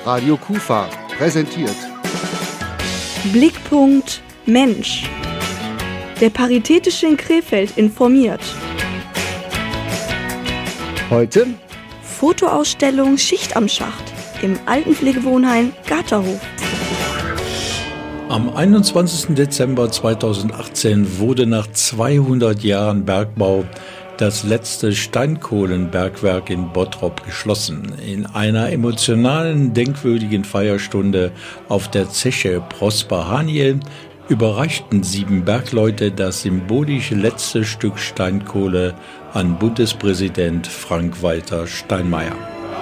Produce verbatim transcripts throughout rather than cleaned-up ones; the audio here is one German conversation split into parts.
Radio Kufa präsentiert Blickpunkt Mensch. Der Paritätische in Krefeld informiert. Heute Fotoausstellung Schicht am Schacht im Altenpflegewohnheim Garterhof. Am einundzwanzigsten Dezember zweitausendachtzehn wurde nach zweihundert Jahren Bergbau das letzte Steinkohlenbergwerk in Bottrop geschlossen. In einer emotionalen, denkwürdigen Feierstunde auf der Zeche Prosper Haniel überreichten sieben Bergleute das symbolische letzte Stück Steinkohle an Bundespräsident Frank-Walter Steinmeier.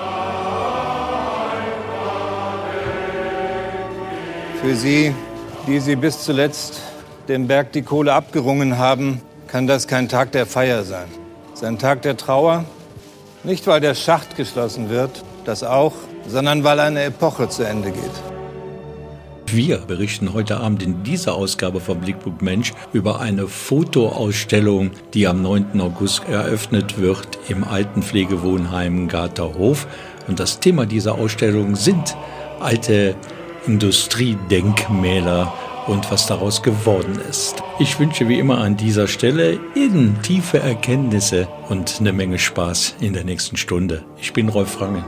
Für Sie, die Sie bis zuletzt dem Berg die Kohle abgerungen haben, kann das kein Tag der Feier sein. Es ist ein Tag der Trauer, nicht weil der Schacht geschlossen wird, das auch, sondern weil eine Epoche zu Ende geht. Wir berichten heute Abend in dieser Ausgabe von Blickpunkt Mensch über eine Fotoausstellung, die am neunten August eröffnet wird im Altenpflegewohnheim Garterhof. Und das Thema dieser Ausstellung sind alte Industriedenkmäler und was daraus geworden ist. Ich wünsche wie immer an dieser Stelle Ihnen tiefe Erkenntnisse und eine Menge Spaß in der nächsten Stunde. Ich bin Rolf Range.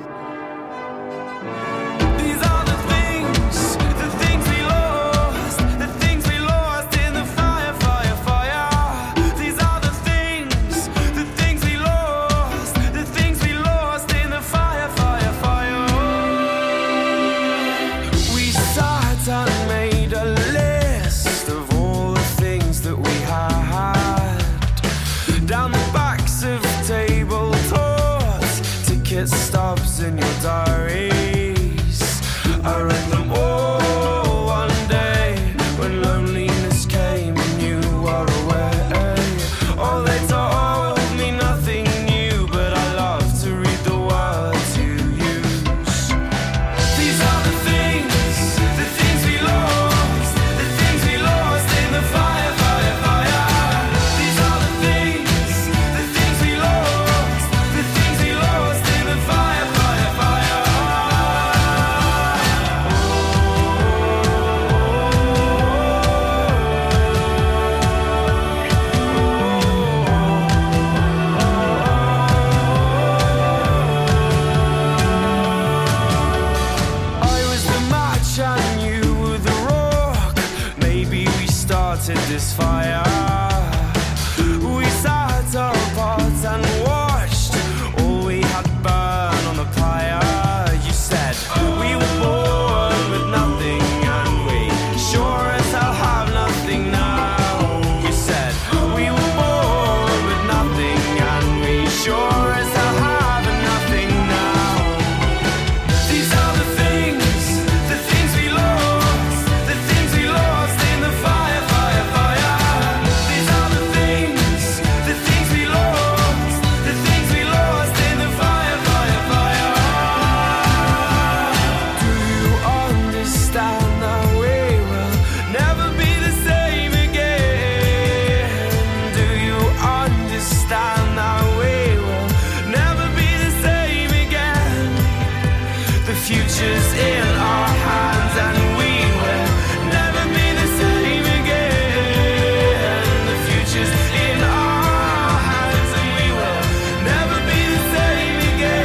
Stops in your diaries. I read them all one day when loneliness came and you were away. Oh, they told me nothing new, but I love to read the words you use. These are the things, the things we lost, the things we lost in the fire, fire, fire. These are the things, the things we lost, the things we lost in the fire, fire, fire. I was the match and you were the rock. Maybe we started this fire. We sat apart and watched all we had burn on the pyre. You said we were born with nothing and we sure as hell have nothing now. You said we were born with nothing and we sure as hell have nothing now. These are the things, the things we lost, the things we lost in the fire, fire, fire. These are the things, the things we lost, the things we lost in the fire, fire, fire. Do you understand that we will never be the same again? Do you understand that we will never be the same again? The future's in our hands and we will never be the same again. The future's in our hands and we will never be the same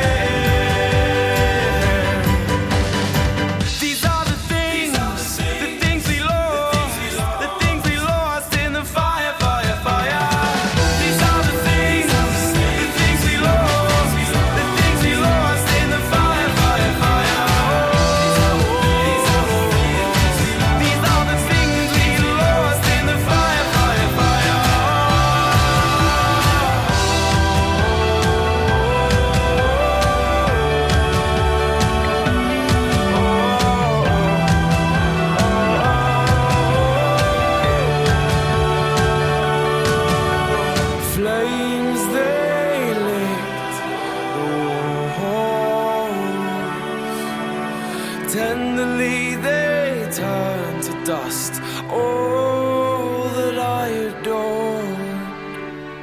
again. These are the things, the things we lost, the things we lost in the fire, fire, fire. These are the things, the things we lost, the things we lost in the fire, fire, fire. These are the things we lost in the fire, fire, fire. Flames they lit the walls. Tenderly they turned to dust all that I adored.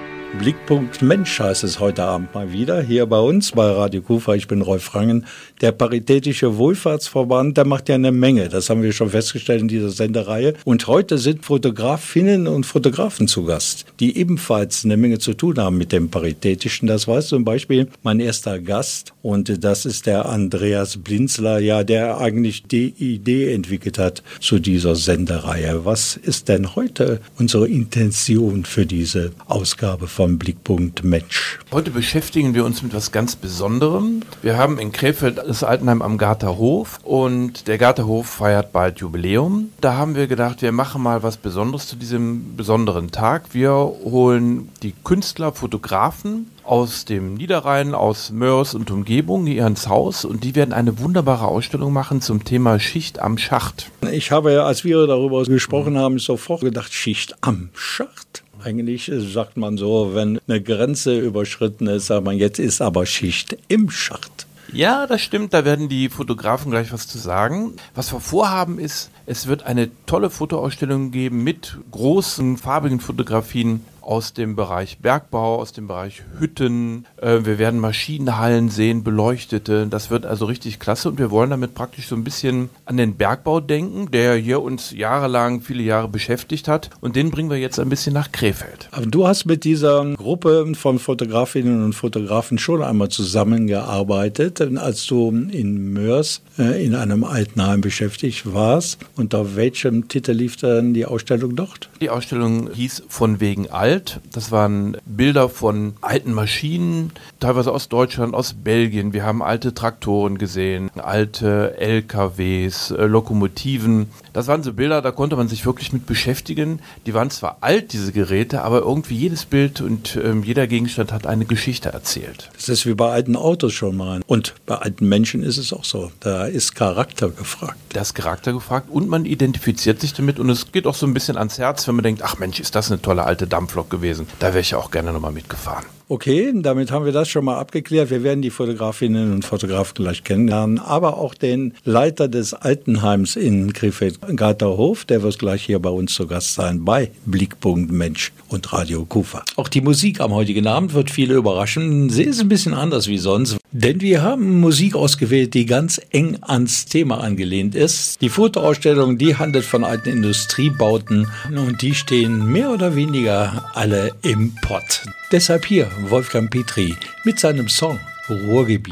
Blickpunkt Mensch heißt es heute Abend mal wieder, hier bei uns bei Radio Kufa. Ich bin Rolf Rangen. Der Paritätische Wohlfahrtsverband, der macht ja eine Menge. Das haben wir schon festgestellt in dieser Sendereihe. Und heute sind Fotografinnen und Fotografen zu Gast, die ebenfalls eine Menge zu tun haben mit dem Paritätischen. Das war zum Beispiel mein erster Gast. Und das ist der Andreas Blinzler, ja, der eigentlich die Idee entwickelt hat zu dieser Sendereihe. Was ist denn heute unsere Intention für diese Ausgabe vom Blickpunkt Mensch? Heute beschäftigen wir uns mit was ganz Besonderem. Wir haben in Krefeld das Altenheim am Garterhof und der Garterhof feiert bald Jubiläum. Da haben wir gedacht, wir machen mal was Besonderes zu diesem besonderen Tag. Wir holen die Künstler, Fotografen aus dem Niederrhein, aus Mörs und Umgebung hier ins Haus und die werden eine wunderbare Ausstellung machen zum Thema Schicht am Schacht. Ich habe, als wir darüber gesprochen haben, sofort gedacht, Schicht am Schacht. Eigentlich sagt man so, wenn eine Grenze überschritten ist, sagt man, jetzt ist aber Schicht im Schacht. Ja, das stimmt, da werden die Fotografen gleich was zu sagen. Was wir vorhaben ist, es wird eine tolle Fotoausstellung geben mit großen, farbigen Fotografien aus dem Bereich Bergbau, aus dem Bereich Hütten. Äh, wir werden Maschinenhallen sehen, beleuchtete. Das wird also richtig klasse und wir wollen damit praktisch so ein bisschen an den Bergbau denken, der hier uns jahrelang, viele Jahre beschäftigt hat und den bringen wir jetzt ein bisschen nach Krefeld. Aber du hast mit dieser Gruppe von Fotografinnen und Fotografen schon einmal zusammengearbeitet, als du in Mörs äh, in einem Altenheim beschäftigt warst. Unter welchem Titel lief dann die Ausstellung dort? Die Ausstellung hieß Von wegen alt. Das waren Bilder von alten Maschinen, teilweise aus Deutschland, aus Belgien. Wir haben alte Traktoren gesehen, alte L K Ws, äh, Lokomotiven. Das waren so Bilder, da konnte man sich wirklich mit beschäftigen. Die waren zwar alt, diese Geräte, aber irgendwie jedes Bild und ähm, jeder Gegenstand hat eine Geschichte erzählt. Das ist wie bei alten Autos schon mal. Und bei alten Menschen ist es auch so. Da ist Charakter gefragt. Da ist Charakter gefragt und man identifiziert sich damit und es geht auch so ein bisschen ans Herz, wenn man denkt, ach Mensch, ist das eine tolle alte Dampflok gewesen. Da wäre ich auch gerne nochmal mitgefahren. Okay, damit haben wir das schon mal abgeklärt. Wir werden die Fotografinnen und Fotografen gleich kennenlernen, aber auch den Leiter des Altenheims in Krefeld-Garterhof, der wird gleich hier bei uns zu Gast sein bei Blickpunkt Mensch und Radio Kufa. Auch die Musik am heutigen Abend wird viele überraschen. Sie ist ein bisschen anders wie sonst, denn wir haben Musik ausgewählt, die ganz eng ans Thema angelehnt ist. Die Fotoausstellung, die handelt von alten Industriebauten und die stehen mehr oder weniger alle im Pott. Deshalb hier Wolfgang Petri mit seinem Song Ruhrgebiet.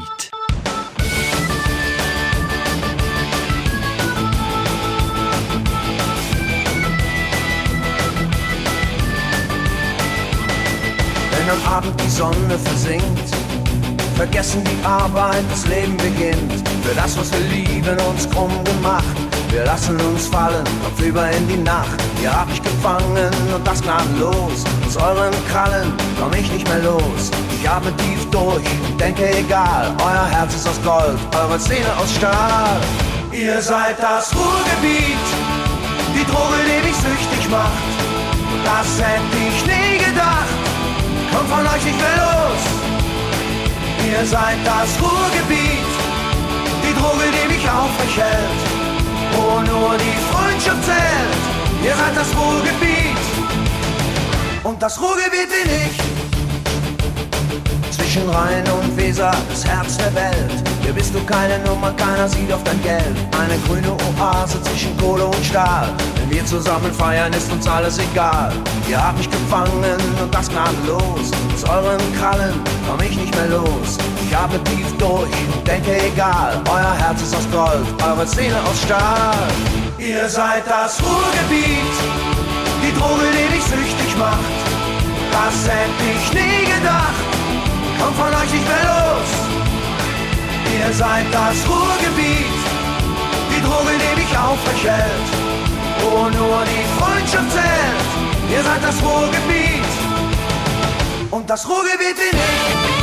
Wenn am Abend die Sonne versinkt, vergessen die Arbeit, das Leben beginnt. Für das, was wir lieben, uns krumm gemacht. Wir lassen uns fallen, kopfüber in die Nacht. Ihr habt mich gefangen und das gnadenlos. Aus euren Krallen komm ich nicht mehr los. Ich atme tief durch und denke egal. Euer Herz ist aus Gold, eure Seele aus Stahl. Ihr seid das Ruhrgebiet, die Droge, die mich süchtig macht. Das hätte ich nie gedacht, kommt von euch nicht mehr los. Ihr seid das Ruhrgebiet, die Droge, die mich aufrecht hält. Wo nur die Freundschaft zählt. Ihr seid das Ruhrgebiet und das Ruhrgebiet bin ich. Zwischen Rhein und Weser, das Herz der Welt. Hier bist du keine Nummer, keiner sieht auf dein Geld. Eine grüne Oase zwischen Kohle und Stahl. Wenn wir zusammen feiern, ist uns alles egal. Ihr habt mich gefangen und das gnadenlos. Aus euren Krallen komm ich nicht mehr los. Ich atme tief durch und denke egal. Euer Herz ist aus Gold, eure Seele aus Stahl. Ihr seid das Ruhrgebiet, die Droge, die dich süchtig macht. Das hätte ich nie gedacht, kommt von euch nicht mehr los. Ihr seid das Ruhrgebiet, die Droge, die mich aufrecht hält. Wo nur die Freundschaft zählt. Ihr seid das Ruhrgebiet und das Ruhrgebiet bin ich.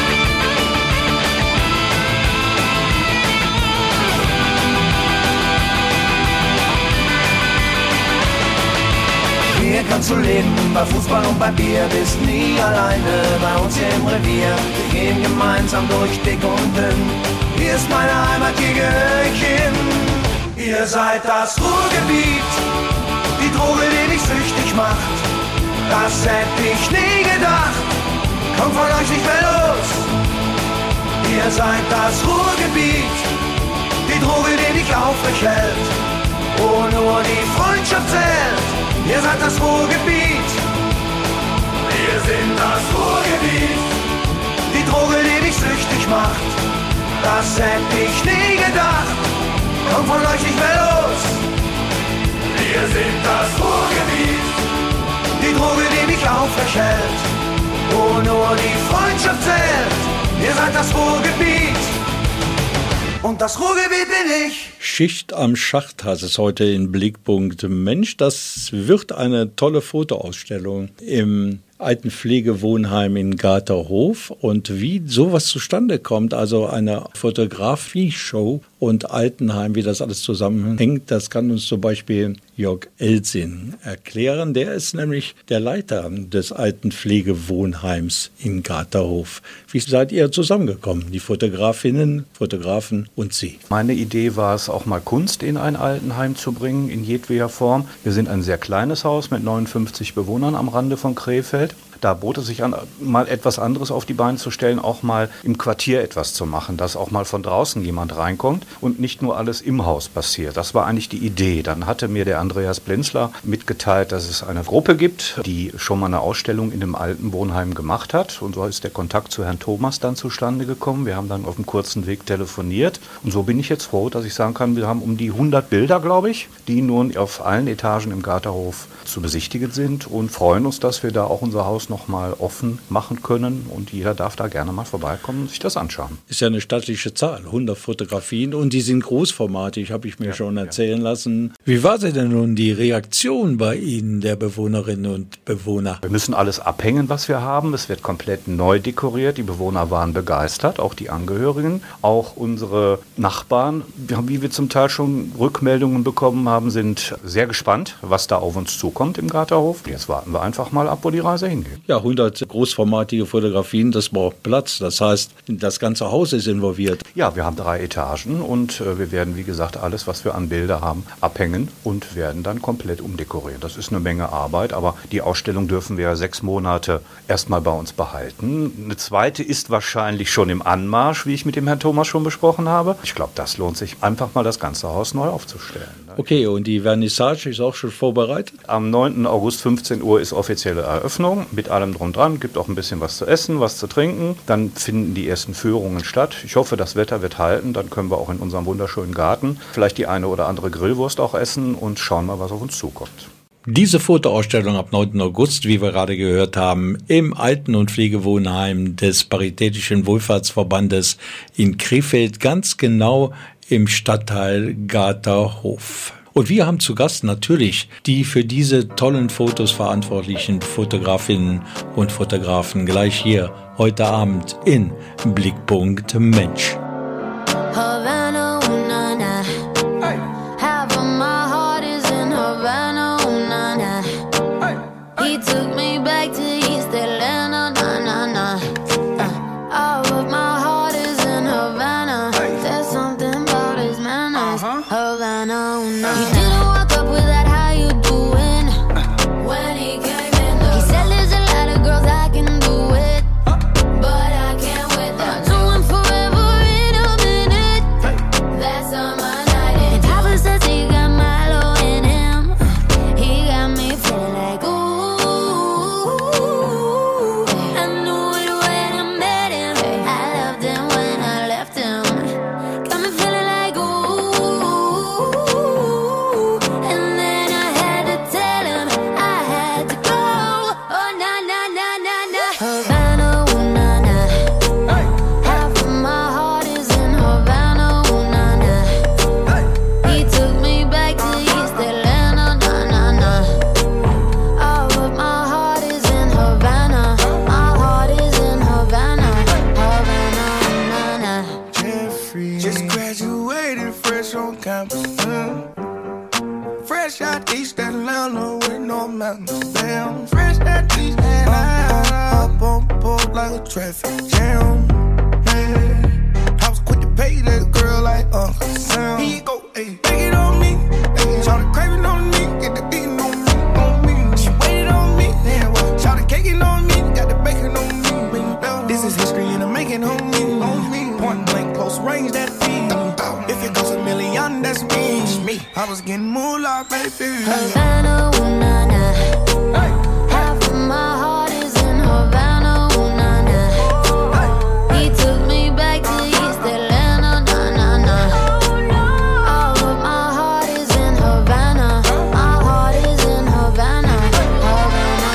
Hier kannst du leben, bei Fußball und bei Bier, bist nie alleine bei uns hier im Revier. Wir gehen gemeinsam durch dick und dünn, hier ist meine Heimat, hier gehöre ich hin. Ihr seid das Ruhrgebiet, die Droge, die dich süchtig macht. Das hätte ich nie gedacht, kommt von euch nicht mehr los. Ihr seid das Ruhrgebiet, die Droge, die dich aufrecht hält. Wo nur die Freundschaft zählt. Ihr seid das Ruhrgebiet. Wir sind das Ruhrgebiet. Die Droge, die dich süchtig macht. Das hätte ich nie gedacht. Kommt von euch nicht mehr los. Wir sind das Ruhrgebiet. Die Droge, die dich aufrecht hält. Wo nur die Freundschaft zählt. Ihr seid das Ruhrgebiet. Und das Ruhrgebiet bin ich. Schicht am Schacht heißt es heute in Blickpunkt Mensch. Das wird eine tolle Fotoausstellung im Altenpflegewohnheim in Garterhof. Und wie sowas zustande kommt, also eine Fotografie-Show und Altenheim, wie das alles zusammenhängt, das kann uns zum Beispiel Jörg Elsing erklären. Der ist nämlich der Leiter des Altenpflegewohnheims in Garterhof. Wie seid ihr zusammengekommen, die Fotografinnen, Fotografen und Sie? Meine Idee war es, auch mal Kunst in ein Altenheim zu bringen, in jedweder Form. Wir sind ein sehr kleines Haus mit neunundfünfzig Bewohnern am Rande von Krefeld. Da bot es sich an, mal etwas anderes auf die Beine zu stellen, auch mal im Quartier etwas zu machen, dass auch mal von draußen jemand reinkommt und nicht nur alles im Haus passiert. Das war eigentlich die Idee. Dann hatte mir der Andreas Blenzler mitgeteilt, dass es eine Gruppe gibt, die schon mal eine Ausstellung in dem alten Wohnheim gemacht hat. Und so ist der Kontakt zu Herrn Thomas dann zustande gekommen. Wir haben dann auf dem kurzen Weg telefoniert. Und so bin ich jetzt froh, dass ich sagen kann, wir haben um die hundert Bilder, glaube ich, die nun auf allen Etagen im Garterhof zu besichtigen sind und freuen uns, dass wir da auch unser Haus noch mal offen machen können und jeder darf da gerne mal vorbeikommen und sich das anschauen. Ist ja eine stattliche Zahl, hundert Fotografien und die sind großformatig, habe ich mir ja, schon erzählen ja. lassen. Wie war denn nun die Reaktion bei Ihnen, der Bewohnerinnen und Bewohner? Wir müssen alles abhängen, was wir haben. Es wird komplett neu dekoriert. Die Bewohner waren begeistert, auch die Angehörigen, auch unsere Nachbarn, wie wir zum Teil schon Rückmeldungen bekommen haben, sind sehr gespannt, was da auf uns zukommt im Garterhof. Jetzt warten wir einfach mal ab, wo die Reise hingeht. Ja, hundert großformatige Fotografien, das braucht Platz. Das heißt, das ganze Haus ist involviert. Ja, wir haben drei Etagen und äh, wir werden, wie gesagt, alles, was wir an Bilder haben, abhängen und werden dann komplett umdekorieren. Das ist eine Menge Arbeit, aber die Ausstellung dürfen wir sechs Monate erstmal bei uns behalten. Eine zweite ist wahrscheinlich schon im Anmarsch, wie ich mit dem Herrn Thomas schon besprochen habe. Ich glaube, das lohnt sich einfach mal, das ganze Haus neu aufzustellen. Okay, und die Vernissage ist auch schon vorbereitet? Am neunten August fünfzehn Uhr ist offizielle Eröffnung mit allem drum dran. Gibt auch ein bisschen was zu essen, was zu trinken. Dann finden die ersten Führungen statt. Ich hoffe, das Wetter wird halten. Dann können wir auch in unserem wunderschönen Garten vielleicht die eine oder andere Grillwurst auch essen und schauen mal, was auf uns zukommt. Diese Fotoausstellung ab neunten August, wie wir gerade gehört haben, im Alten- und Pflegewohnheim des Paritätischen Wohlfahrtsverbandes in Krefeld, ganz genau im Stadtteil Garterhof. Und wir haben zu Gast natürlich die für diese tollen Fotos verantwortlichen Fotografinnen und Fotografen gleich hier heute Abend in Blickpunkt Mensch. Havana, ooh, na, na. Hey. Half of my heart is in Havana, ooh, na, na. Hey. Hey. He took me back to East Atlanta, na, na, na. Uh, all of my heart is in Havana. Hey. There's something about his manners. Uh-huh. Havana, ooh, na, na. He didn't walk up with that, how you doing? Uh. When he came in the He said there's a lot of girls I can do it, uh. but I can't with that. Do him forever in a minute. Hey. That's on my night. And Papa says he got Milo in him. He got me feeling like ooh. I knew it when I met him. I loved him when I left him. Got me feeling like ooh. And then I had to tell him I had to go. Oh na na na na na. Havana, ooh na na. Hey. Half of my heart is in Havana, ooh na na. Hey. He took me back to East Atlanta, na na na. All of my heart is in Havana. My heart is in Havana, Havana, ooh na na. Jeffrey just graduated fresh on campus. Mm. Fresh out East Atlanta with no mountains. Damn, fresh out East Atlanta. Up on board like a traffic jam. Man, I was quick to pay that girl like Uncle Sam. Here you go, ayy, take it on me. Ayy, shout it craving on me, get the beating on me, on me. She waited on me, damn, well, shout it caking on me, got the bacon on me. I was getting moolah, baby. Havana, ooh, na, na. Half of my heart is in Havana, ooh, na, na. He took me back to East Atlanta, na, na, na. All of my heart is in Havana. My heart is in Havana. Havana,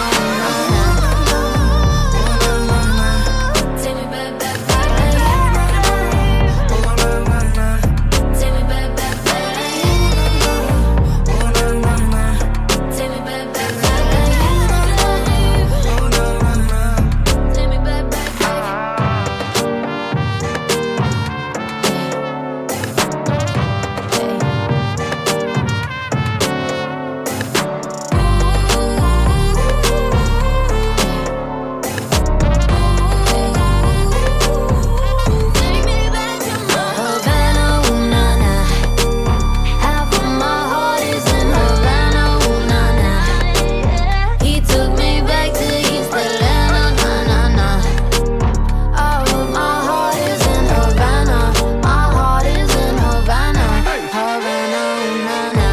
ooh, na, na. Take me back, back, back. Take me back, back, back. Take me back, back, back. Take me back, back, back. Havana, ooh, na, na. Half of my heart is in Havana, ooh, na, na. He took me back to East Atlanta, na, na, na. All of my heart is in Havana. My heart is in Havana. Havana, ooh, na, na.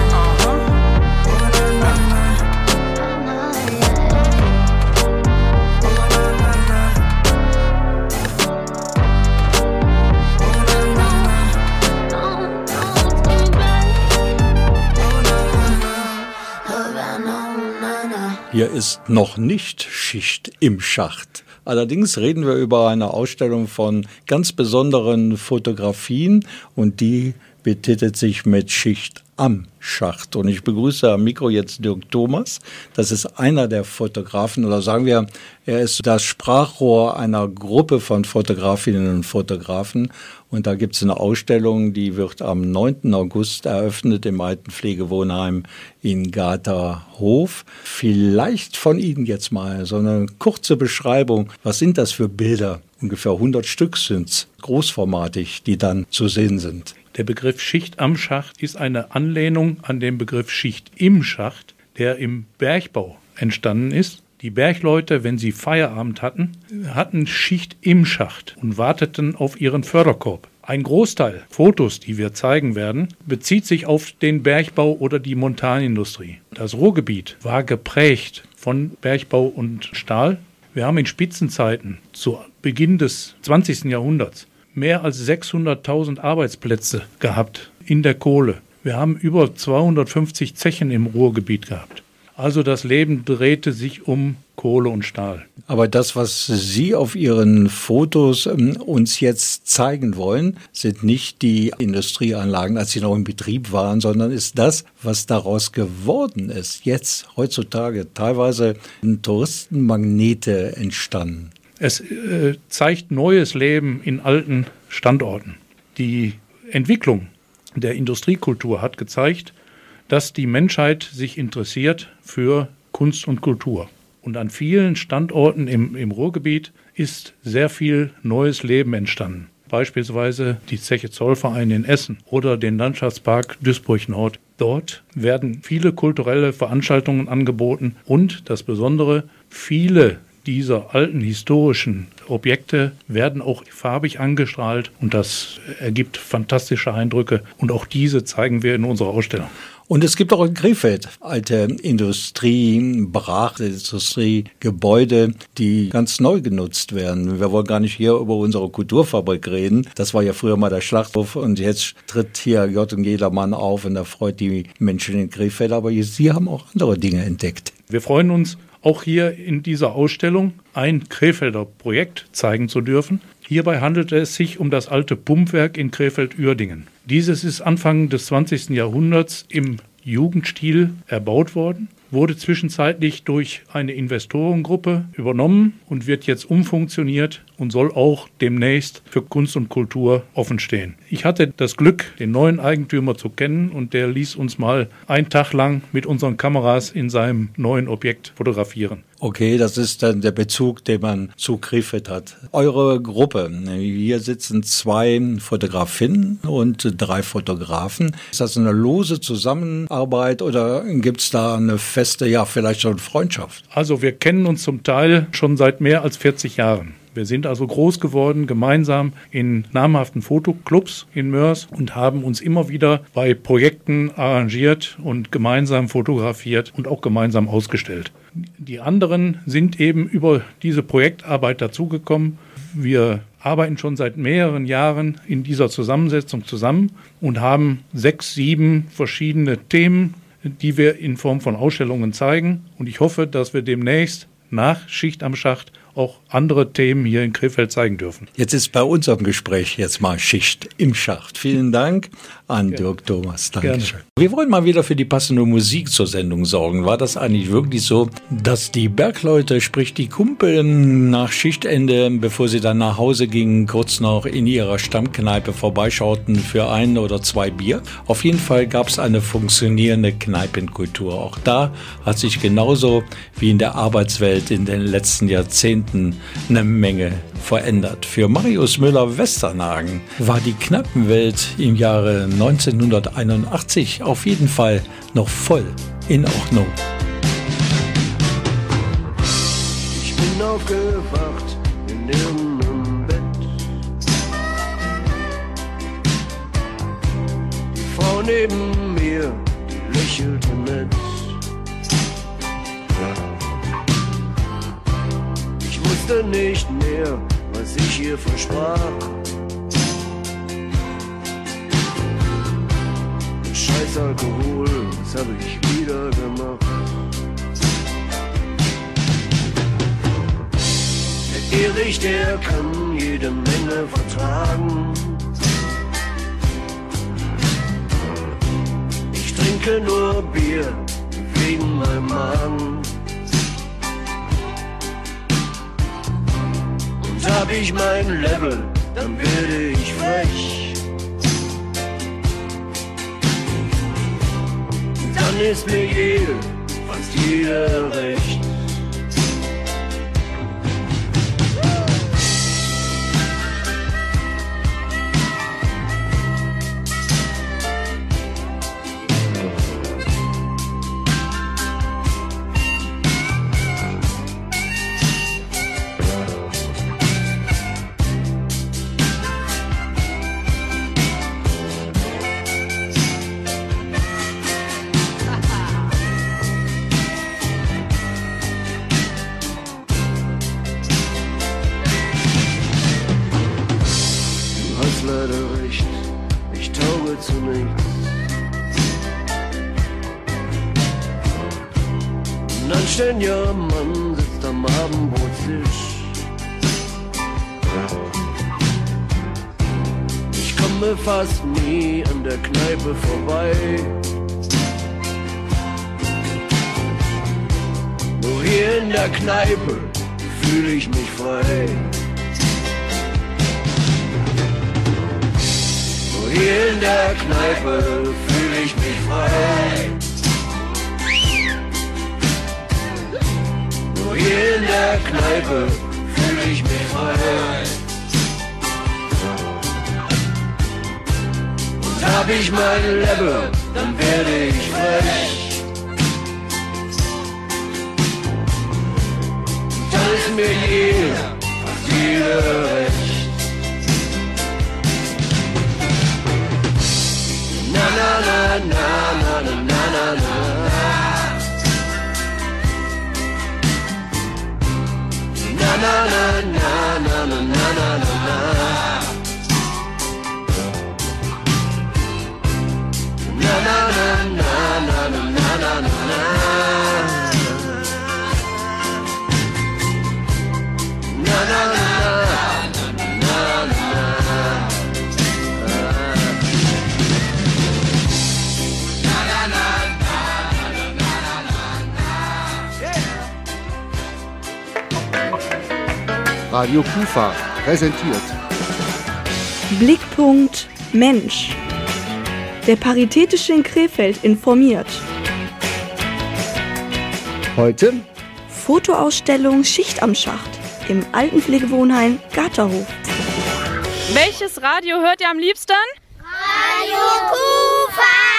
Havana, ooh, na, na. Hier ist noch nicht Schicht im Schacht. Allerdings reden wir über eine Ausstellung von ganz besonderen Fotografien und die betitelt sich mit Schicht am Schacht. Und ich begrüße am Mikro jetzt Dirk Thomas. Das ist einer der Fotografen, oder sagen wir, er ist das Sprachrohr einer Gruppe von Fotografinnen und Fotografen. Und da gibt es eine Ausstellung, die wird am neunten August eröffnet im Altenpflegewohnheim in Garterhof. Vielleicht von Ihnen jetzt mal so eine kurze Beschreibung. Was sind das für Bilder? Ungefähr hundert Stück sind es, großformatig, die dann zu sehen sind. Der Begriff Schicht am Schacht ist eine Anlehnung an den Begriff Schicht im Schacht, der im Bergbau entstanden ist. Die Bergleute, wenn sie Feierabend hatten, hatten Schicht im Schacht und warteten auf ihren Förderkorb. Ein Großteil Fotos, die wir zeigen werden, bezieht sich auf den Bergbau oder die Montanindustrie. Das Ruhrgebiet war geprägt von Bergbau und Stahl. Wir haben in Spitzenzeiten zu Beginn des zwanzigsten Jahrhunderts mehr als sechshunderttausend Arbeitsplätze gehabt in der Kohle. Wir haben über zweihundertfünfzig Zechen im Ruhrgebiet gehabt. Also das Leben drehte sich um Kohle und Stahl. Aber das, was Sie auf Ihren Fotos ähm, uns jetzt zeigen wollen, sind nicht die Industrieanlagen, als sie noch in Betrieb waren, sondern ist das, was daraus geworden ist. Jetzt, heutzutage, teilweise Touristenmagnete entstanden. Es äh, zeigt neues Leben in alten Standorten. Die Entwicklung der Industriekultur hat gezeigt, dass die Menschheit sich interessiert für Kunst und Kultur. Und an vielen Standorten im, im Ruhrgebiet ist sehr viel neues Leben entstanden. Beispielsweise die Zeche Zollverein in Essen oder den Landschaftspark Duisburg-Nord. Dort werden viele kulturelle Veranstaltungen angeboten und das Besondere, viele dieser alten historischen Objekte werden auch farbig angestrahlt und das ergibt fantastische Eindrücke und auch diese zeigen wir in unserer Ausstellung. Und es gibt auch in Krefeld alte Industrie, Brachindustriegebäude, die ganz neu genutzt werden. Wir wollen gar nicht hier über unsere Kulturfabrik reden. Das war ja früher mal der Schlachthof und jetzt tritt hier J und Jedermann auf und er freut die Menschen in Krefeld. Aber Sie haben auch andere Dinge entdeckt. Wir freuen uns, auch hier in dieser Ausstellung ein Krefelder Projekt zeigen zu dürfen. Hierbei handelt es sich um das alte Pumpwerk in Krefeld-Uerdingen. Dieses ist Anfang des zwanzigsten Jahrhunderts im Jugendstil erbaut worden, wurde zwischenzeitlich durch eine Investorengruppe übernommen und wird jetzt umfunktioniert und soll auch demnächst für Kunst und Kultur offen stehen. Ich hatte das Glück, den neuen Eigentümer zu kennen und der ließ uns mal einen Tag lang mit unseren Kameras in seinem neuen Objekt fotografieren. Okay, das ist dann der Bezug, den man zu Krefeld hat. Eure Gruppe, hier sitzen zwei Fotografinnen und drei Fotografen. Ist das eine lose Zusammenarbeit oder gibt es da eine feste, ja vielleicht schon Freundschaft? Also wir kennen uns zum Teil schon seit mehr als vierzig Jahren. Wir sind also groß geworden, gemeinsam in namhaften Fotoclubs in Moers und haben uns immer wieder bei Projekten arrangiert und gemeinsam fotografiert und auch gemeinsam ausgestellt. Die anderen sind eben über diese Projektarbeit dazugekommen. Wir arbeiten schon seit mehreren Jahren in dieser Zusammensetzung zusammen und haben sechs, sieben verschiedene Themen, die wir in Form von Ausstellungen zeigen. Und ich hoffe, dass wir demnächst nach Schicht am Schacht auch andere Themen hier in Krefeld zeigen dürfen. Jetzt ist bei unserem Gespräch jetzt mal Schicht im Schacht. Vielen Dank an Gerne. Dirk Thomas. Dankeschön. Wir wollen mal wieder für die passende Musik zur Sendung sorgen. War das eigentlich wirklich so, dass die Bergleute, sprich die Kumpel, nach Schichtende, bevor sie dann nach Hause gingen, kurz noch in ihrer Stammkneipe vorbeischauten für ein oder zwei Bier? Auf jeden Fall gab es eine funktionierende Kneipenkultur. Auch da hat sich genauso wie in der Arbeitswelt in den letzten Jahrzehnten eine Menge verändert. Für Marius Müller-Westernhagen war die Kneipenwelt im Jahre neunzehnhunderteinundachtzig auf jeden Fall noch voll in Ordnung. Ich bin aufgewacht in ihrem Bett. Die Frau neben mir, die lächelte nett. Ich wusste nicht mehr, was ich ihr versprach. Scheiß Alkohol, das hab ich wieder gemacht. Der Erich, der kann jede Menge vertragen. Ich trinke nur Bier wegen meinem Magen. Und hab ich mein Level, dann werde ich frech. Dann ist mir jede, fast jeder recht. Anständiger Mann sitzt am Abendbrottisch. Ich komme fast nie an der Kneipe vorbei. Nur hier in der Kneipe fühle ich mich frei. Nur hier in der Kneipe fühle ich mich frei. Nur hier in der Kneipe fühle ich mich frei. Und hab ich mein Level, dann werde ich frech. Dann ist mir jeder, fast jeder recht. Na na na na na na na na. Na na na na na na na na na. Na na na na na na na na na. Na na na na na na. Radio Kufa präsentiert Blickpunkt Mensch. Der Paritätische in Krefeld informiert. heute Fotoausstellung Schicht am Schacht im Altenpflegewohnheim Garterhof. Welches Radio hört ihr am liebsten? Radio Kufa!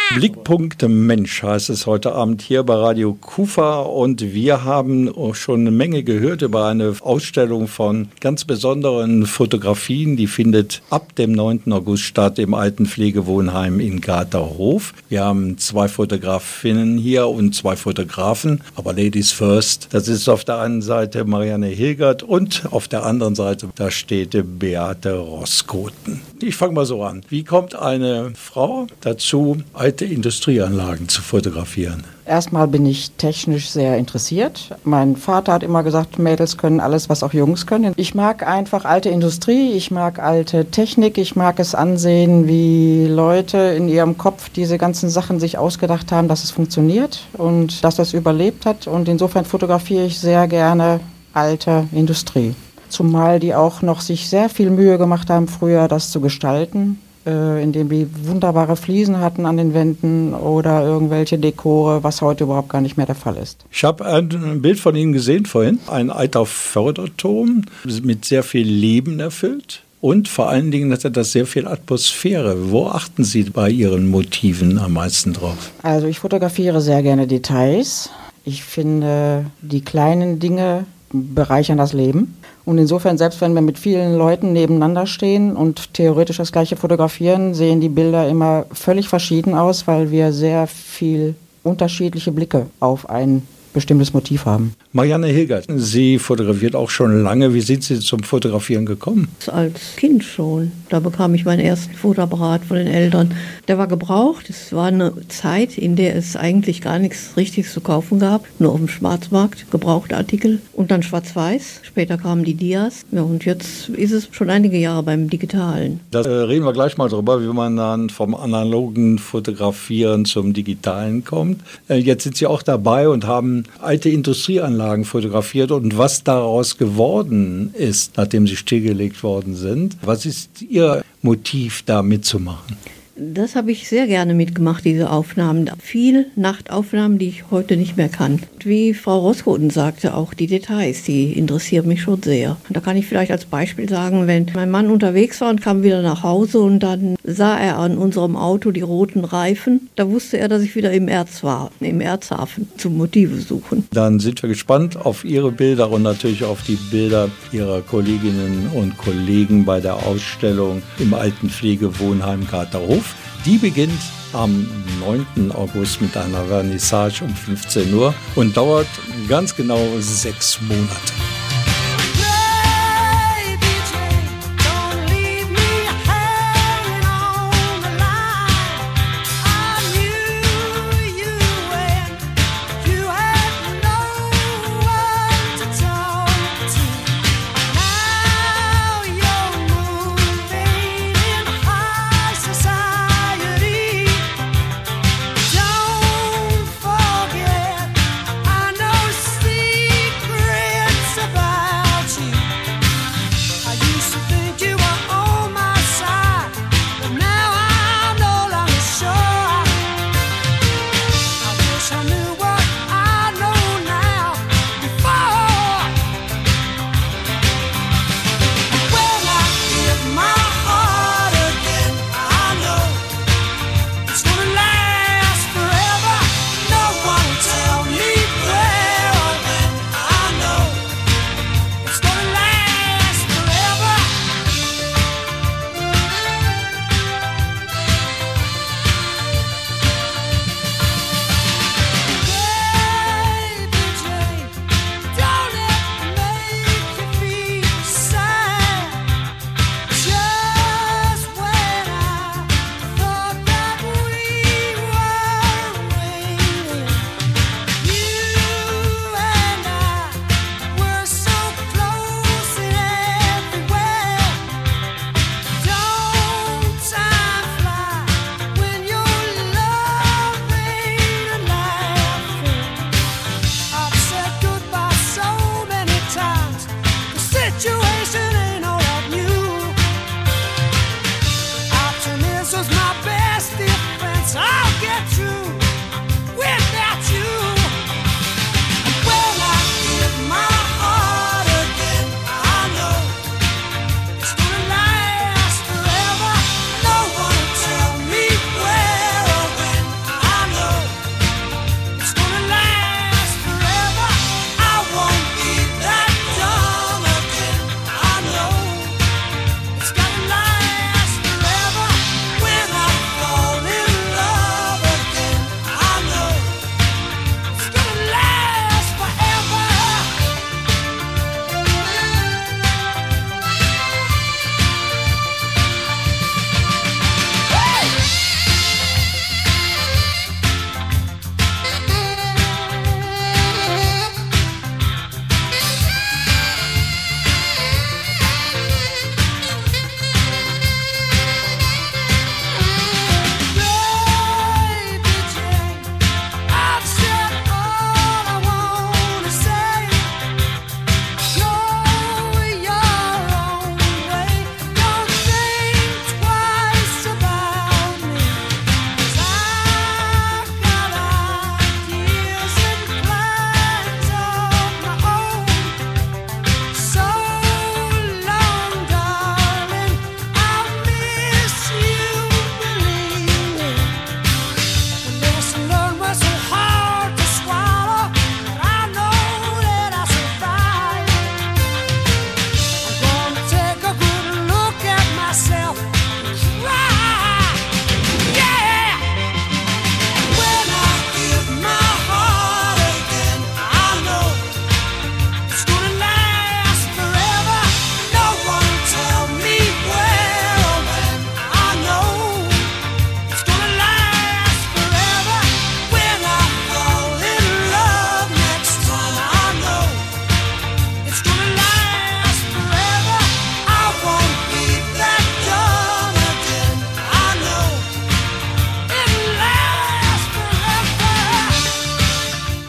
Blickpunkt Mensch heißt es heute Abend hier bei Radio Kufa und wir haben schon eine Menge gehört über eine Ausstellung von ganz besonderen Fotografien, die findet ab dem neunten August statt im Altenpflegewohnheim in Garterhof. Wir haben zwei Fotografinnen hier und zwei Fotografen, aber Ladies first. Das ist auf der einen Seite Marianne Hilgert und auf der anderen Seite, da steht Beate Roskoten. Ich fange mal so an. Wie kommt eine Frau dazu, alte Industrieanlagen zu fotografieren? Erstmal bin ich technisch sehr interessiert. Mein Vater hat immer gesagt, Mädels können alles, was auch Jungs können. Ich mag einfach alte Industrie, ich mag alte Technik, ich mag es ansehen, wie Leute in ihrem Kopf diese ganzen Sachen sich ausgedacht haben, dass es funktioniert und dass es überlebt hat. Und insofern fotografiere ich sehr gerne alte Industrie. Zumal die auch noch sich sehr viel Mühe gemacht haben, früher das zu gestalten, äh, indem die wunderbare Fliesen hatten an den Wänden oder irgendwelche Dekore, was heute überhaupt gar nicht mehr der Fall ist. Ich habe ein Bild von Ihnen gesehen vorhin, ein alter Förderturm mit sehr viel Leben erfüllt. Und vor allen Dingen hat er das sehr viel Atmosphäre. Wo achten Sie bei Ihren Motiven am meisten drauf? Also ich fotografiere sehr gerne Details. Ich finde, die kleinen Dinge bereichern das Leben. Und insofern, selbst wenn wir mit vielen Leuten nebeneinander stehen und theoretisch das Gleiche fotografieren, sehen die Bilder immer völlig verschieden aus, weil wir sehr viel unterschiedliche Blicke auf ein bestimmtes Motiv haben. Marianne Hilgert, Sie fotografiert auch schon lange. Wie sind Sie zum Fotografieren gekommen? Als Kind schon. Da bekam ich meinen ersten Fotoapparat von den Eltern. Der war gebraucht. Es war eine Zeit, in der es eigentlich gar nichts Richtiges zu kaufen gab. Nur auf dem Schwarzmarkt, gebrauchte Artikel. Und dann schwarz-weiß. Später kamen die Dias. Ja, und jetzt ist es schon einige Jahre beim Digitalen. Da äh, reden wir gleich mal drüber, wie man dann vom analogen Fotografieren zum Digitalen kommt. Äh, jetzt sind Sie auch dabei und haben alte Industrieanlagen fotografiert und was daraus geworden ist, nachdem sie stillgelegt worden sind. Was ist Ihr Motiv, da mitzumachen? Das habe ich sehr gerne mitgemacht, diese Aufnahmen. Viel Nachtaufnahmen, die ich heute nicht mehr kann. Wie Frau Roskoten sagte, auch die Details, die interessieren mich schon sehr. Da kann ich vielleicht als Beispiel sagen, wenn mein Mann unterwegs war und kam wieder nach Hause und dann sah er an unserem Auto die roten Reifen, da wusste er, dass ich wieder im Erz war, im Erzhafen, zum Motive suchen. Dann sind wir gespannt auf Ihre Bilder und natürlich auf die Bilder Ihrer Kolleginnen und Kollegen bei der Ausstellung im Altenpflegewohnheim Garterhof. Die beginnt am neunten August mit einer Vernissage um fünfzehn Uhr und dauert ganz genau sechs Monate.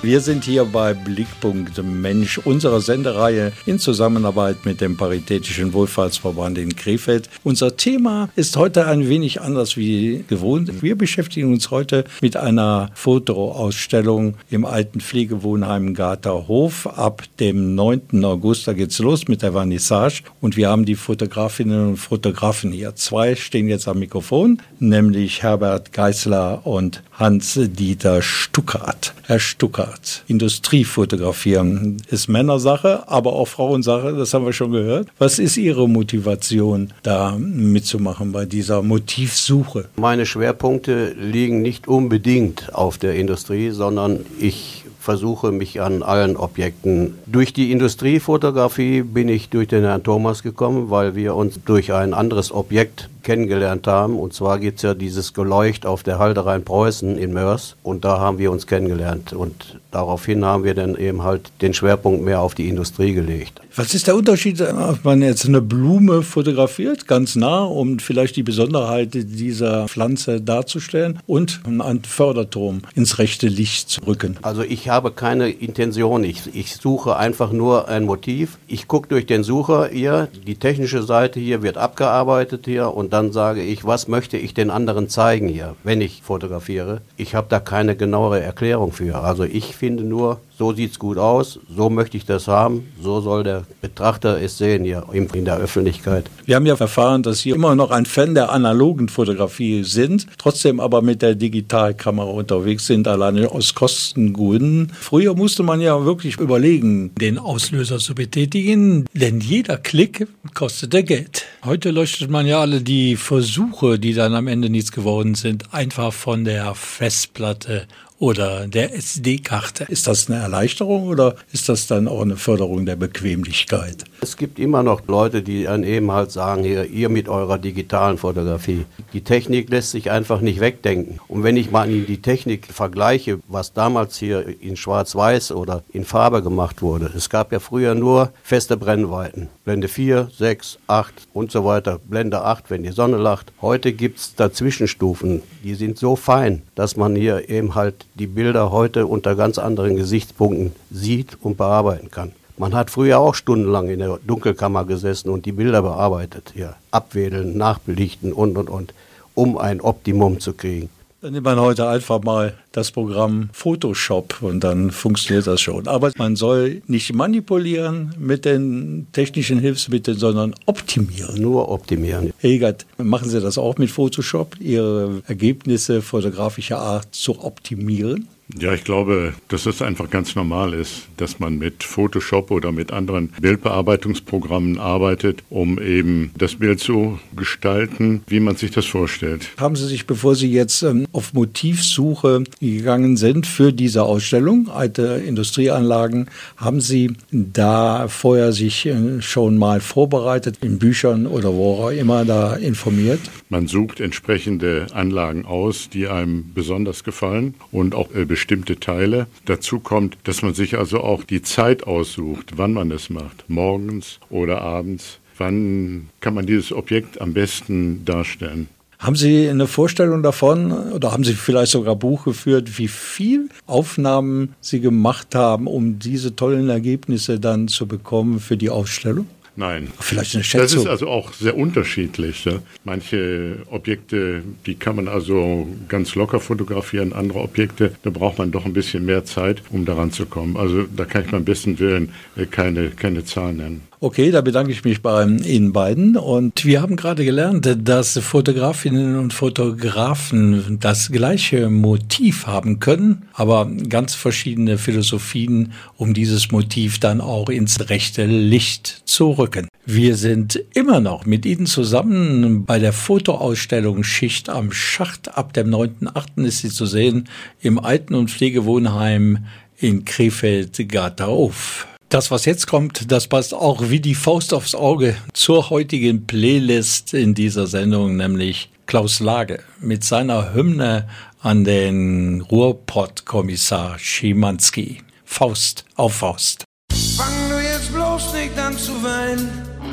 Wir sind hier bei Blickpunkt Mensch, unserer Sendereihe in Zusammenarbeit mit dem Paritätischen Wohlfahrtsverband in Krefeld. Unser Thema ist heute ein wenig anders wie gewohnt. Wir beschäftigen uns heute mit einer Fotoausstellung im alten Pflegewohnheim Garterhof. Ab dem neunten August, da geht's los mit der Vernissage. Und wir haben die Fotografinnen und Fotografen hier. Zwei stehen jetzt am Mikrofon, nämlich Herbert Geisler und Hans-Dieter Stuckart. Herr Stuckart, Industriefotografieren ist Männersache, aber auch Frauensache, das haben wir schon gehört. Was ist Ihre Motivation, da mitzumachen bei dieser Motivsuche? Meine Schwerpunkte liegen nicht unbedingt auf der Industrie, sondern ich versuche mich an allen Objekten. Durch die Industriefotografie bin ich durch den Herrn Thomas gekommen, weil wir uns durch ein anderes Objekt kennengelernt haben. Und zwar gibt es ja dieses Geleucht auf der Halde Rhein-Preußen in Moers. Und da haben wir uns kennengelernt. Und daraufhin haben wir dann eben halt den Schwerpunkt mehr auf die Industrie gelegt. Was ist der Unterschied, ob man jetzt eine Blume fotografiert, ganz nah, um vielleicht die Besonderheit dieser Pflanze darzustellen, und einen Förderturm ins rechte Licht zu rücken? Also ich habe keine Intention. Ich, ich suche einfach nur ein Motiv. Ich gucke durch den Sucher hier, die technische Seite hier wird abgearbeitet hier, und dann sage ich, was möchte ich den anderen zeigen hier, wenn ich fotografiere. Ich habe da keine genauere Erklärung für. Also ich finde nur, so sieht's gut aus, so möchte ich das haben, so soll der Betrachter es sehen hier in der Öffentlichkeit. Wir haben ja erfahren, dass Sie immer noch ein Fan der analogen Fotografie sind, trotzdem aber mit der Digitalkamera unterwegs sind, alleine aus Kostengründen. Früher musste man ja wirklich überlegen, den Auslöser zu betätigen, denn jeder Klick kostete Geld. Heute leuchtet man ja alle die Versuche, die dann am Ende nichts geworden sind, einfach von der Festplatte oder der S D-Karte. Ist das eine Erleichterung oder ist das dann auch eine Förderung der Bequemlichkeit? Es gibt immer noch Leute, die dann eben halt sagen, hier, ihr mit eurer digitalen Fotografie. Die Technik lässt sich einfach nicht wegdenken. Und wenn ich mal die Technik vergleiche, was damals hier in Schwarz-Weiß oder in Farbe gemacht wurde, es gab ja früher nur feste Brennweiten. Blende vier, sechs, acht und so weiter. Blende acht, wenn die Sonne lacht. Heute gibt es Dazwischenstufen, die sind so fein, dass man hier eben halt die Bilder heute unter ganz anderen Gesichtspunkten sieht und bearbeiten kann. Man hat früher auch stundenlang in der Dunkelkammer gesessen und die Bilder bearbeitet, hier abwedeln, nachbelichten und, und, und, um ein Optimum zu kriegen. Dann nimmt man heute einfach mal das Programm Photoshop und dann funktioniert das schon. Aber man soll nicht manipulieren mit den technischen Hilfsmitteln, sondern optimieren. Nur optimieren. Herr Egert, machen Sie das auch mit Photoshop, Ihre Ergebnisse fotografischer Art zu optimieren? Ja, ich glaube, dass es einfach ganz normal ist, dass man mit Photoshop oder mit anderen Bildbearbeitungsprogrammen arbeitet, um eben das Bild zu gestalten, wie man sich das vorstellt. Haben Sie sich, bevor Sie jetzt ähm, auf Motivsuche gegangen sind für diese Ausstellung, alte Industrieanlagen, haben Sie da vorher sich äh, schon mal vorbereitet, in Büchern oder wo auch immer da informiert? Man sucht entsprechende Anlagen aus, die einem besonders gefallen und auch äh, bestimmte Teile. Dazu kommt, dass man sich also auch die Zeit aussucht, wann man es macht, morgens oder abends. Wann kann man dieses Objekt am besten darstellen? Haben Sie eine Vorstellung davon oder haben Sie vielleicht sogar Buch geführt, wie viel Aufnahmen Sie gemacht haben, um diese tollen Ergebnisse dann zu bekommen für die Ausstellung? Nein. Vielleicht eine Schätzung. Das ist also auch sehr unterschiedlich. Ja. Manche Objekte, die kann man also ganz locker fotografieren. Andere Objekte, da braucht man doch ein bisschen mehr Zeit, um daran zu kommen. Also da kann ich beim besten Willen keine, keine Zahl nennen. Okay, da bedanke ich mich bei Ihnen beiden. Und wir haben gerade gelernt, dass Fotografinnen und Fotografen das gleiche Motiv haben können, aber ganz verschiedene Philosophien, um dieses Motiv dann auch ins rechte Licht zu rücken. Wir sind immer noch mit Ihnen zusammen bei der Fotoausstellung Schicht am Schacht. Ab dem neunten achten ist sie zu sehen im Alten- und Pflegewohnheim in Krefeld-Garterhof. Das, was jetzt kommt, das passt auch wie die Faust aufs Auge zur heutigen Playlist in dieser Sendung, nämlich Klaus Lage mit seiner Hymne an den Ruhrpott-Kommissar Schimanski. Faust auf Faust. Fang du jetzt bloß nicht an zu weinen.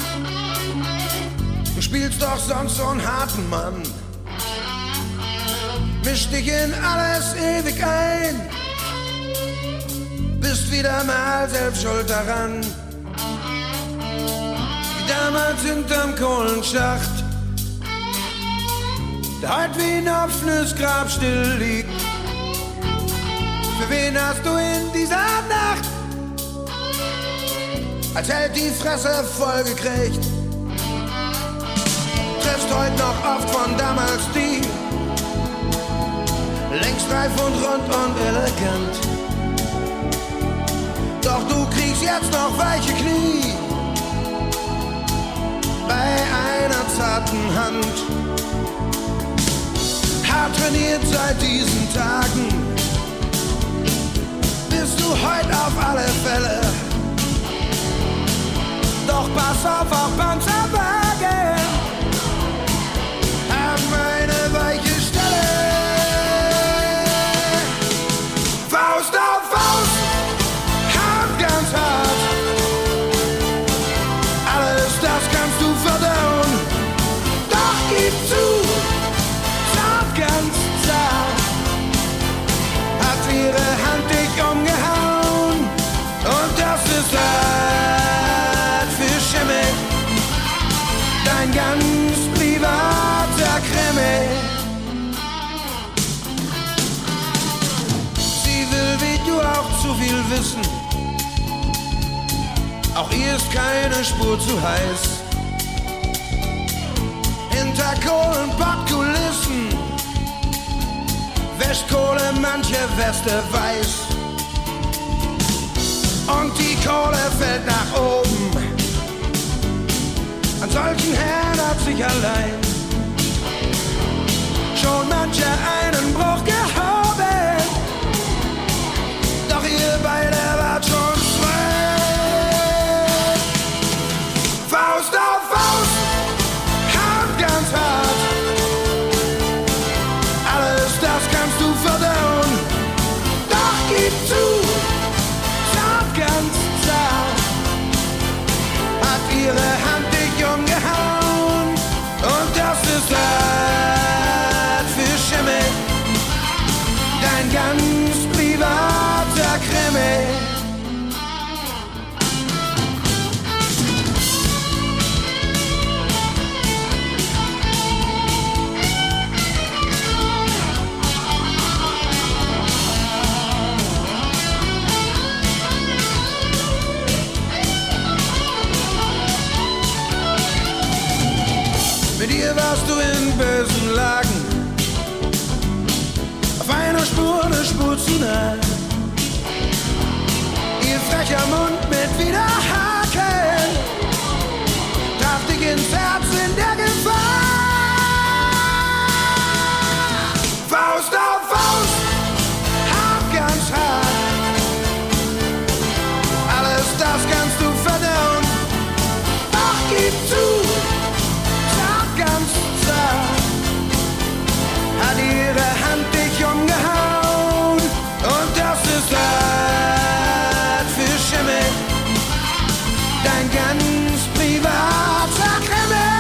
Du spielst doch sonst so einen harten Mann. Misch dich in alles ewig ein. bist wieder mal selbst schuld daran. Wie damals hinterm Kohlenschacht, der heute wie ein offenes Grab still liegt. Für wen hast du in dieser Nacht als Held die Fresse voll gekriegt? Triffst heute noch oft von damals die, längst reif und rund und elegant. Doch du kriegst jetzt noch weiche Knie bei einer zarten Hand. Hart trainiert seit diesen Tagen, bist du heute auf alle Fälle. Doch pass auf, auch Panzerwagen haben eine weiche Stelle. Faust auf Faust, hart, ganz hart. Alles das kannst du verdauen. Doch gib zu, zart, ganz zart, hat ihre Hand dich umgehauen. Und das ist hart für Schimmel, dein ganz privater Krimi. Sie will wie du auch zu viel wissen, auch ihr ist keine Spur zu heiß. Hinter Kohlenpottkulissen wäscht Kohle manche Weste weiß. Und die Kohle fällt nach oben, an solchen Herren hat sich allein schon mancher einen Bruch gehoben. Doch ihr beide wart schon frei. Faust auf Faust, hart, ganz hart. Alles das kannst du verdauen. Doch gib zu, zart, ganz zart, hat ihre Hand dich umgehauen. Und das ist hart für Schimmel, dein ganz privater Krimi. Mit ihr warst du in bösen Lagen, auf einer Spur, eine Spur zu nah. Ihr frecher Mund mit Widerhaken traf dich ins Herz in der Gefahr. Faust auf Faust, hart, ganz hart. Alles das kannst du verdauen. Doch gib zu, ganz zart, hat ihre Hand dich umgehauen. Und das ist hart für Schimmel, dein ganz privater Krimi.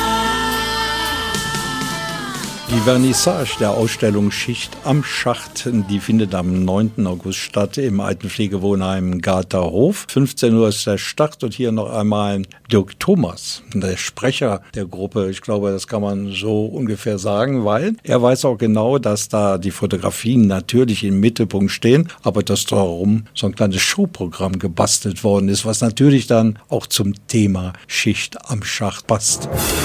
Die Vernissage der Ausstellung Schicht am Schacht, die findet am neunten August statt im Altenpflegewohnheim Garterhof. fünfzehn Uhr ist der Start und hier noch einmal Dirk Thomas, der Sprecher der Gruppe. Ich glaube, das kann man so ungefähr sagen, weil er weiß auch genau, dass da die Fotografien natürlich im Mittelpunkt stehen, aber dass darum so ein kleines Showprogramm gebastelt worden ist, was natürlich dann auch zum Thema Schicht am Schacht passt.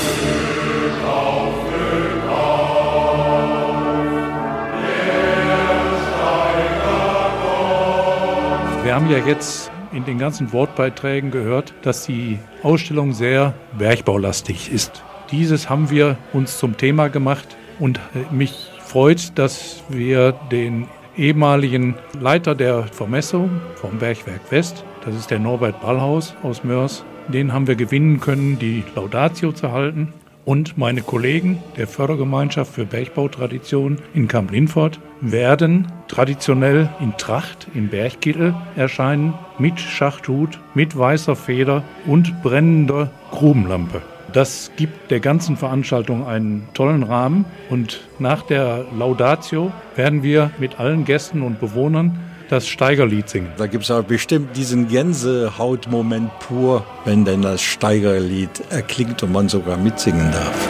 Wir haben ja jetzt in den ganzen Wortbeiträgen gehört, dass die Ausstellung sehr bergbaulastig ist. Dieses haben wir uns zum Thema gemacht und mich freut, dass wir den ehemaligen Leiter der Vermessung vom Bergwerk West, das ist der Norbert Ballhaus aus Mörs, den haben wir gewinnen können, die Laudatio zu halten. Und meine Kollegen der Fördergemeinschaft für Bergbautradition in Kamp-Lintfort werden traditionell in Tracht, in Bergkittel erscheinen, mit Schachthut, mit weißer Feder und brennender Grubenlampe. Das gibt der ganzen Veranstaltung einen tollen Rahmen und nach der Laudatio werden wir mit allen Gästen und Bewohnern das Steigerlied singen. Da gibt es aber bestimmt diesen Gänsehautmoment pur, wenn denn das Steigerlied erklingt und man sogar mitsingen darf.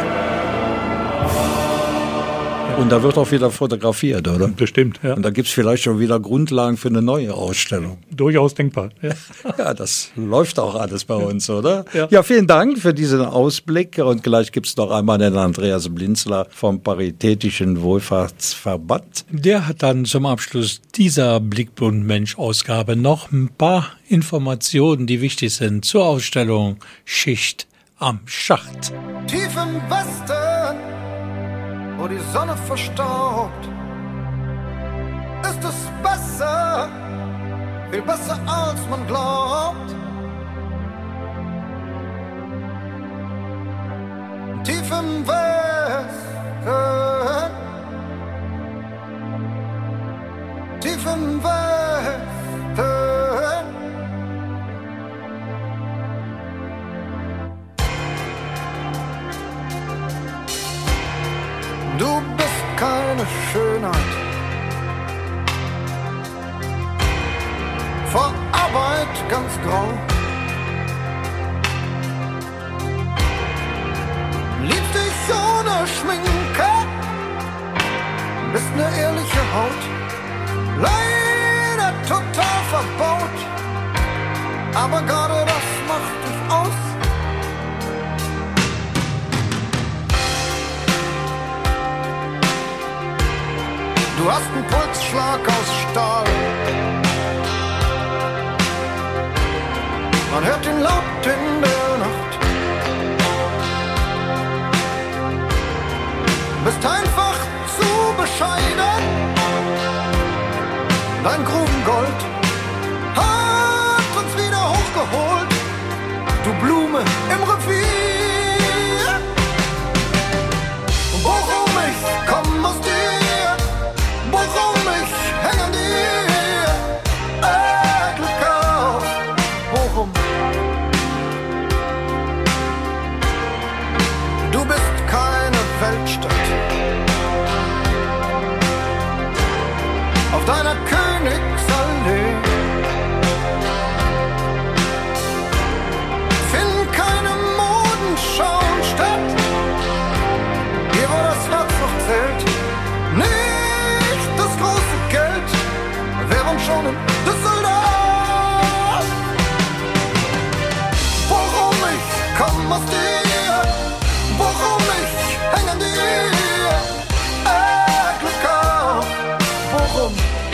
Und da wird auch wieder fotografiert, oder? Bestimmt, ja. Und da gibt es vielleicht schon wieder Grundlagen für eine neue Ausstellung. Durchaus denkbar. Ja, ja, das läuft auch alles bei uns, oder? Ja. Ja, vielen Dank für diesen Ausblick. Und gleich gibt es noch einmal den Andreas Blinzler vom Paritätischen Wohlfahrtsverband. Der hat dann zum Abschluss dieser Blickpunkt Mensch-Ausgabe noch ein paar Informationen, die wichtig sind zur Ausstellung Schicht am Schacht. Tief im Westen, wo die Sonne verstaubt, ist es besser, viel besser als man glaubt. Tief im Westen, tief im Westen, du bist keine Schönheit, vor Arbeit ganz grau. Liebst dich ohne Schminke, bist ne ehrliche Haut, leider total verbaut, aber gerade das macht dich aus. Du hast einen Pulsschlag aus Stahl. Man hört ihn laut in der Nacht. Bist einfach zu bescheiden. Dein Grubengold hat uns wieder hochgeholt. Du Blume im Revier. Worum ich komm aus dir, worum ich häng an dir, äh, Glück auf, Bochum. Du bist keine Weltstadt. Auf deiner Königsallee finden keine Modenschauen statt. Hier, wo das Herz noch zählt, nicht das große Geld, wären schon in Düsseldorf. Worum ich komm aus dir, worum ich häng an dir, äh, Glück auf, Bochum.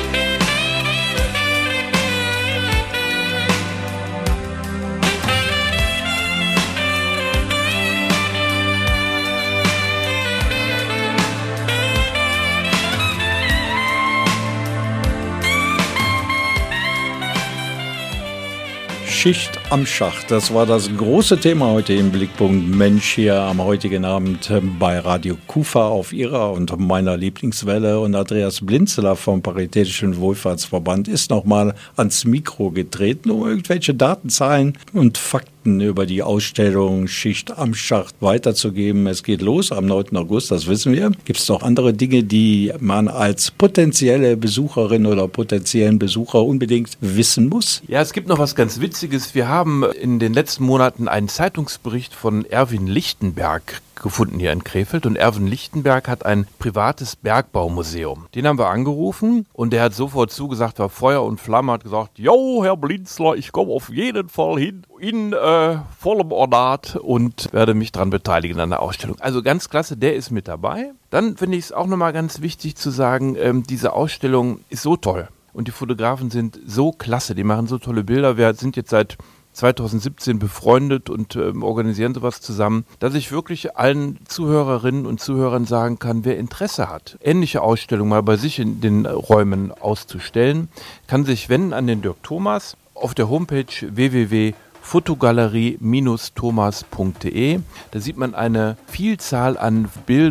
Schicht am Schacht, das war das große Thema heute im Blickpunkt Mensch hier am heutigen Abend bei Radio Kufa auf ihrer und meiner Lieblingswelle. Und Andreas Blinzler vom Paritätischen Wohlfahrtsverband ist nochmal ans Mikro getreten, um irgendwelche Daten, Zahlen und Fakten über die Ausstellung Schicht am Schacht weiterzugeben. Es geht los am neunten August, das wissen wir. Gibt es noch andere Dinge, die man als potenzielle Besucherin oder potenziellen Besucher unbedingt wissen muss? Ja, es gibt noch was ganz Witziges. Wir haben in den letzten Monaten einen Zeitungsbericht von Erwin Lichtenberg gefunden hier in Krefeld. Und Erwin Lichtenberg hat ein privates Bergbaumuseum. Den haben wir angerufen und der hat sofort zugesagt, war Feuer und Flamme, hat gesagt, jo, Herr Blinzler, ich komme auf jeden Fall hin, in äh, vollem Ornat und werde mich daran beteiligen an der Ausstellung. Also ganz klasse, der ist mit dabei. Dann finde ich es auch nochmal ganz wichtig zu sagen, ähm, diese Ausstellung ist so toll. Und die Fotografen sind so klasse, die machen so tolle Bilder. Wir sind jetzt seit zweitausendsiebzehn befreundet und ähm, organisieren sowas zusammen, dass ich wirklich allen Zuhörerinnen und Zuhörern sagen kann, wer Interesse hat, ähnliche Ausstellungen mal bei sich in den Räumen auszustellen, kann sich wenden an den Dirk Thomas auf der Homepage w w w punkt fotogalerie Bindestrich thomas punkt de. Da sieht man eine Vielzahl an Bildern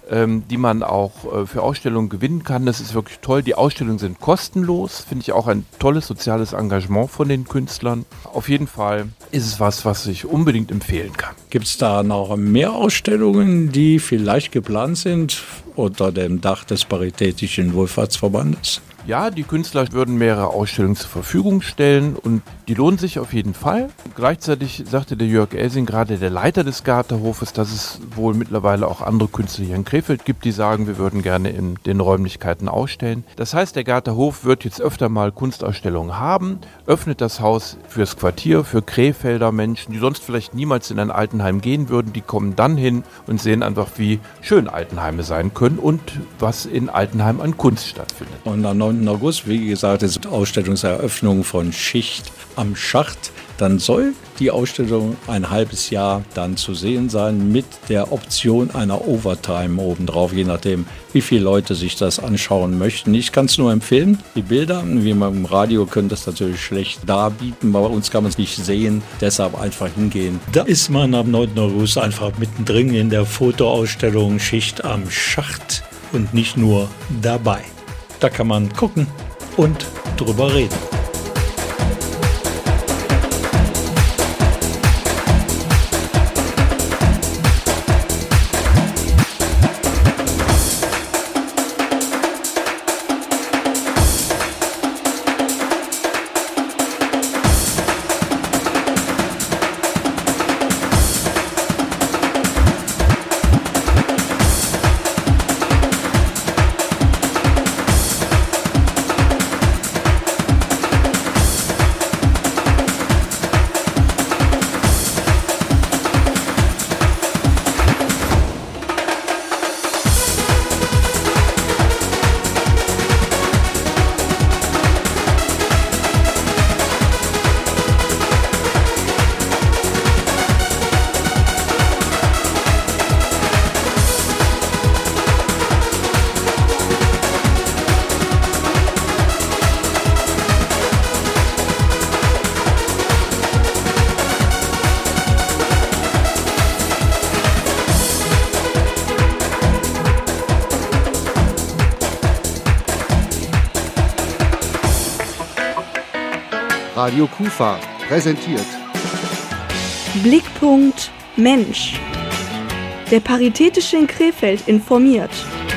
ähm, die man auch äh, für Ausstellungen gewinnen kann. Das ist wirklich toll. Die Ausstellungen sind kostenlos. Finde ich auch ein tolles soziales Engagement von den Künstlern. Auf jeden Fall ist es was, was ich unbedingt empfehlen kann. Gibt es da noch mehr Ausstellungen, die vielleicht geplant sind unter dem Dach des Paritätischen Wohlfahrtsverbandes? Ja, die Künstler würden mehrere Ausstellungen zur Verfügung stellen und die lohnen sich auf jeden Fall. Gleichzeitig sagte der Jörg Elsing, gerade der Leiter des Gartenhofes, dass es wohl mittlerweile auch andere Künstler hier in Krefeld gibt, die sagen, wir würden gerne in den Räumlichkeiten ausstellen. Das heißt, der Gartenhof wird jetzt öfter mal Kunstausstellungen haben, öffnet das Haus fürs Quartier, für Krefelder Menschen, die sonst vielleicht niemals in ein Altenheim gehen würden. Die kommen dann hin und sehen einfach, wie schön Altenheime sein können und was in Altenheim an Kunst stattfindet. Und am neunten August, wie gesagt, ist Ausstellungseröffnung von Schicht am Schacht. Dann soll die Ausstellung ein halbes Jahr dann zu sehen sein mit der Option einer Overtime obendrauf, je nachdem, wie viele Leute sich das anschauen möchten. Ich kann es nur empfehlen. Die Bilder, wie man im Radio, können das natürlich schlecht darbieten. Bei uns kann man es nicht sehen, deshalb einfach hingehen. Da ist man am neunten August einfach mittendrin in der Fotoausstellung Schicht am Schacht und nicht nur dabei. Da kann man gucken und drüber reden. Radio Kufa präsentiert Blickpunkt Mensch. Der Paritätische in Krefeld informiert.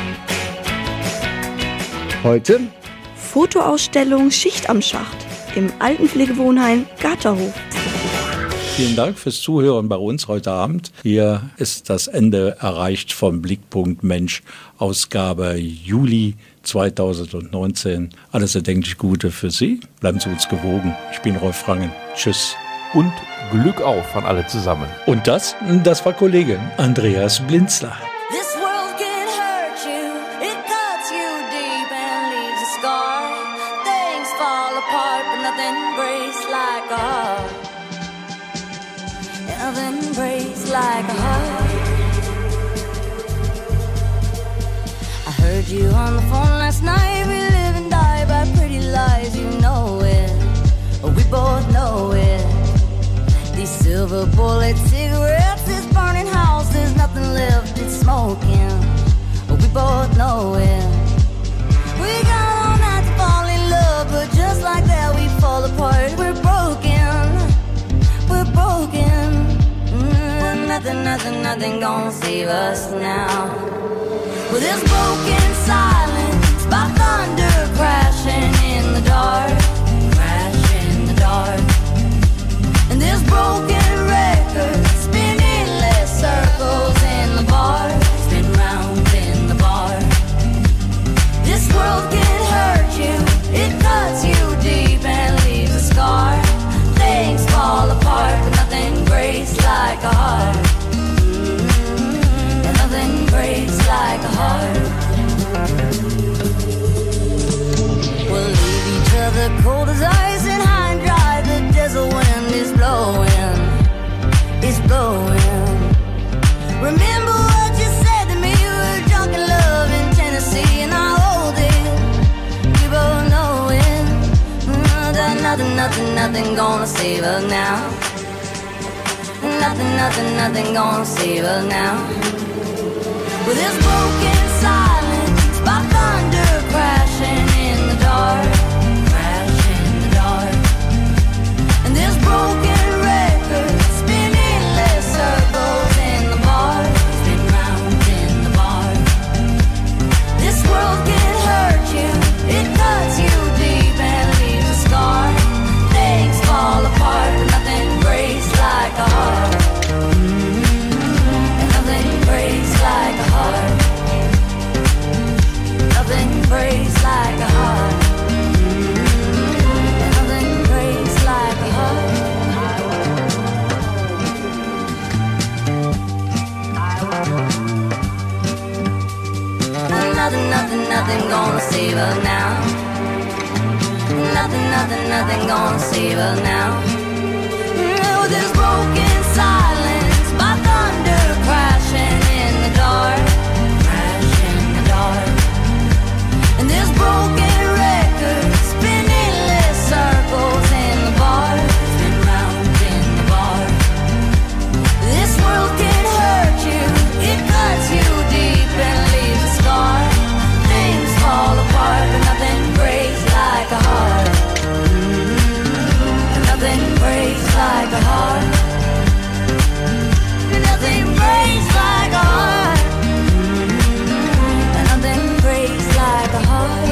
Heute Fotoausstellung Schicht am Schacht im Altenpflegewohnheim Gartenhof. Vielen Dank fürs Zuhören bei uns heute Abend. Hier ist das Ende erreicht von Blickpunkt Mensch, Ausgabe Juli zweitausendneunzehn. Alles erdenklich Gute für Sie. Bleiben Sie uns gewogen. Ich bin Rolf Frangen. Tschüss. Und Glück auf an alle zusammen. Und das, das war Kollege Andreas Blinzler. This world can hurt you, it cuts you deep and leaves a scar. Things fall apart, but nothing breaks like a heart. Nothing breaks like a heart. I heard you on the phone last night. We live and die by pretty lies, you know it. We both know it. These silver bullet cigarettes, this burning house, there's nothing left, it's smoking. We both know it. We got all night to fall in love, but just like that we fall apart. We're broken, we're broken. Mm, nothing, nothing, nothing gonna save us now. With this broken silence, by thunder crashing in the dark, crash in the dark. And this broken record spin endless circles in the bar, spin round in the bar. This world can hurt you, it cuts you deep and leaves a scar. Things fall apart, but nothing breaks like a heart. Mm-hmm. And nothing breaks like a heart. We'll leave each other cold as ice and high and dry. The desert wind is blowing, it's blowing. Remember what you said to me, you were drunk in love in Tennessee, and I hold it, we both know it. Mm, that nothing, nothing, nothing gonna save us now. Nothing, nothing, nothing gonna save us now. With this broken silence by thunder crashing in the dark, crashing in the dark. And this broken record spinning endless circles in the bar, spin round in the bar. This world can hurt you, it cuts you deep and leaves a scar. Things fall apart, but nothing breaks like a heart. And nothing breaks like a heart. Nothing breaks like a heart. And nothing breaks like a heart. Nothing, nothing, nothing gonna save her now. Nothing, nothing, nothing gonna save her now. With this broken silence by thunder crashing in the dark, crashing in the dark. And this broken record spinning endless circles in the bar, spin round in the bar. This world can hurt you, it cuts you deep and leaves a scar. Things fall apart, but nothing breaks like a heart. And nothing breaks like a heart. And nothing breaks like a heart. And nothing breaks like a heart.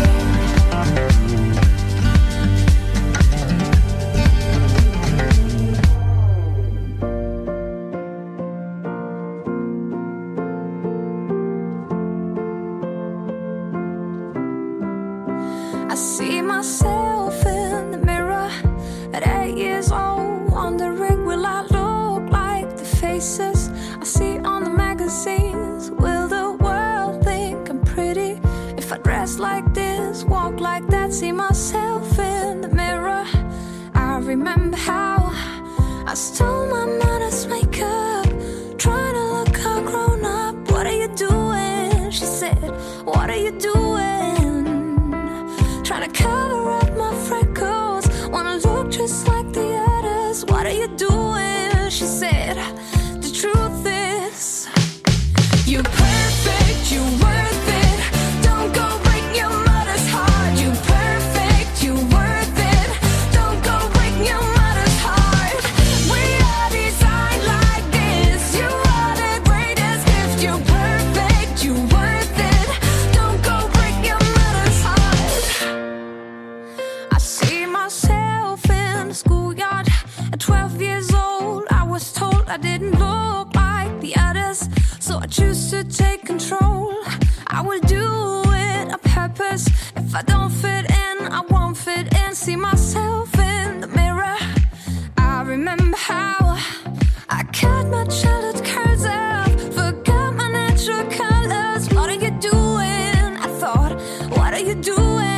I see myself in the mirror at eight years old, wondering will I look like the faces I see on the magazines? Will the world think I'm pretty if I dress like this, walk like that? See myself in the mirror. I remember how I stole my mother's makeup, trying to look all grown up. What are you doing? She said, what are you doing? Trying to cover up my freckles, wanna look just like the others. What are you doing? She said, the truth is, you're perfect, you're worth it. Don't go break your mother's heart. You're perfect, you're worth it. Don't go break your mother's heart. We are designed like this. You are the greatest gift. You're perfect, you're worth it. Don't go break your mother's heart. I see myself in the schoolyard at twelve years old. I was told I didn't look like the others, so I choose to take control. I will do it on purpose. If I don't fit in, I won't fit in. See myself in the mirror. I remember how I cut my childhood curls up, forgot my natural colors. What are you doing? I thought, what are you doing?